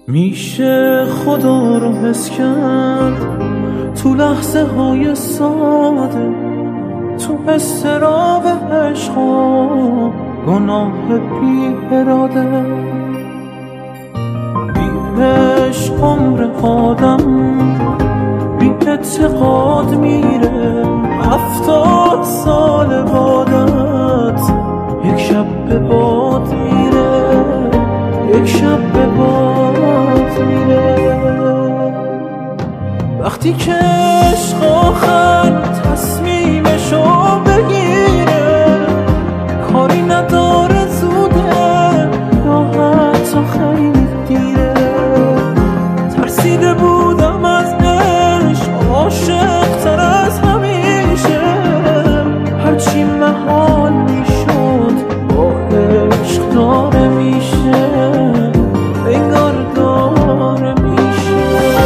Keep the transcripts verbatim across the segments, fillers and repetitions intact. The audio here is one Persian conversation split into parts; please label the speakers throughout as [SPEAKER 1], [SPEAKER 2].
[SPEAKER 1] میشه خدا رو حس کرد تو لحظه های ساده، تو استراب عشق و گناه بی اراده. بی عشق عمر آدم بی اعتقاد میره، هفتاد سال بادت یک شب به باد میره، یک شب به باد میره. وقتی که عشق آخر تصمیمشو بگیره، کاری نداره زوده یا حتی خیلی دیره. ترسیده بودم از عشق، عاشق تر از همیشه، هرچی محال میشد با عشق داره میشه، انگار داره میشه.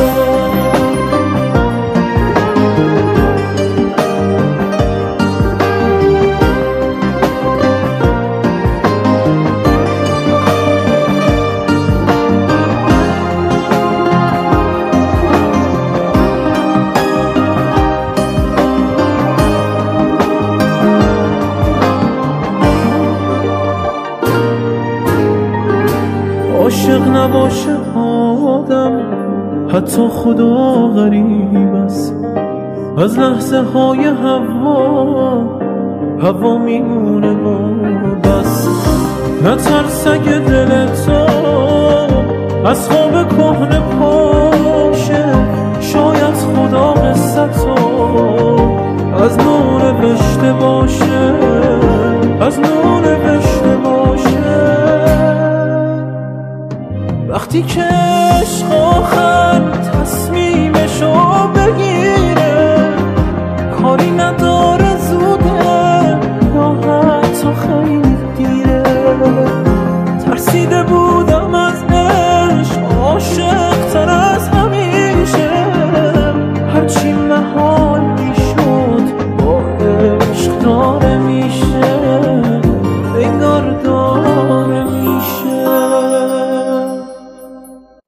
[SPEAKER 1] عاشق نباشه آدم، حتی خدا غریب است. از لحظه های هوا هوا میمونه و بس. نترس اگه دل تو از خواب کهنه پاشه، شاید خدا قصتو از نو نوشته باشه، از نو نوشته باشه. وقتی که عشق آخر تصمیمشو بگیره، کاری نداره